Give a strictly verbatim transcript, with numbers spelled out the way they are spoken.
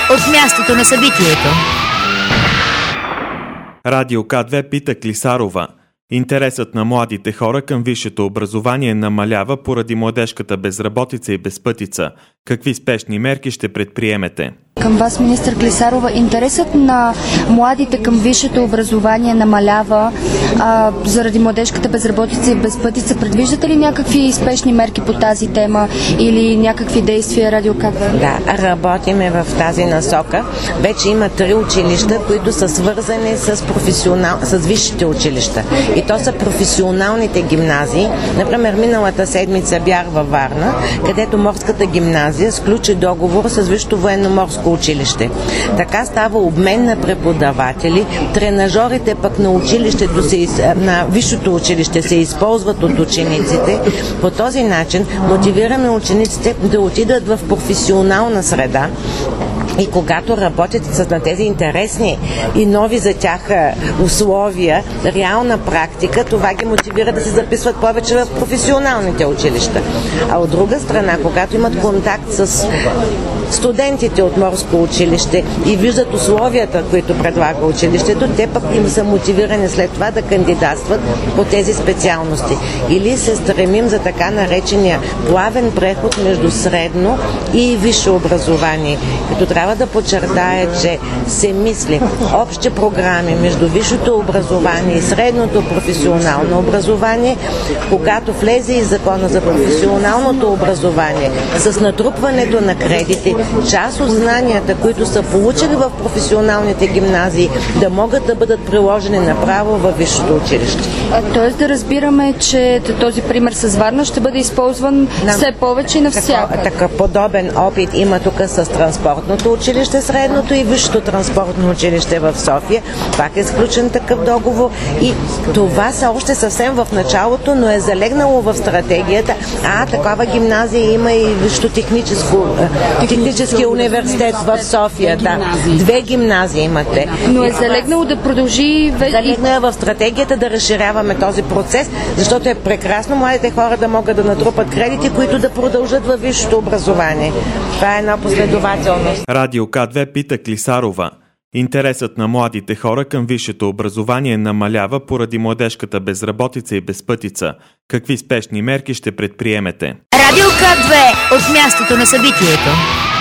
от мястото на събитието. Радио К две пита Клисарова. Интересът на младите хора към висшето образование намалява поради младежката безработица и безпътица. Какви спешни мерки ще предприемете? Към вас, министър Клисарова, интересът на младите към висшето образование намалява а, заради младежката безработица и безпътица. Предвиждате ли някакви спешни мерки по тази тема или някакви действия Радио К две? Да, работиме в тази насока. Вече има три училища, които са свързани с, професионал... с висшите училища. И то са професионалните гимназии. Например, миналата седмица бях във Варна, където морската гимназия сключи договор с Висшето военноморско училище. Така става обмен на преподаватели, тренажорите пък на училището се, на висшето училище се използват от учениците. По този начин мотивираме учениците да отидат в професионална среда. И когато работят с на тези интересни и нови за тях условия, реална практика, това ги мотивира да се записват повече в професионалните училища. А от друга страна, когато имат контакт с студентите от морско училище и виждат условията, които предлага училището, те пък им са мотивирани след това да кандидатстват по тези специалности. Или се стремим за така наречения плавен преход между средно и висше образование. Като трябва да подчертая, че се мисли общи програми между висшето образование и средното професионално образование, когато влезе и закона за професионалното образование с натрупването на кредити, част от знанията, които са получили в професионалните гимназии, да могат да бъдат приложени направо във висшето училище. Тоест да разбираме, че този пример с Варна ще бъде използван да, все повече и навсякъде. Така подобен опит има тук с транспортното училище, средното и висшето транспортно училище в София. Пак е сключен такъв договор и това са още съвсем в началото, но е залегнало в стратегията. А, такава гимназия има и висшето техническо Технически университет в София. Да. Две гимназии имате. Но е залегнало да продължи... Залегнало в стратегията да разширяваме този процес, защото е прекрасно младите хора да могат да натрупат кредити, които да продължат във висшето образование. Това е една последователност. Радио К две пита Клисарова. Интересът на младите хора към висшето образование намалява поради младежката безработица и безпътица. Какви спешни мерки ще предприемете? Радио К две от мястото на събитието.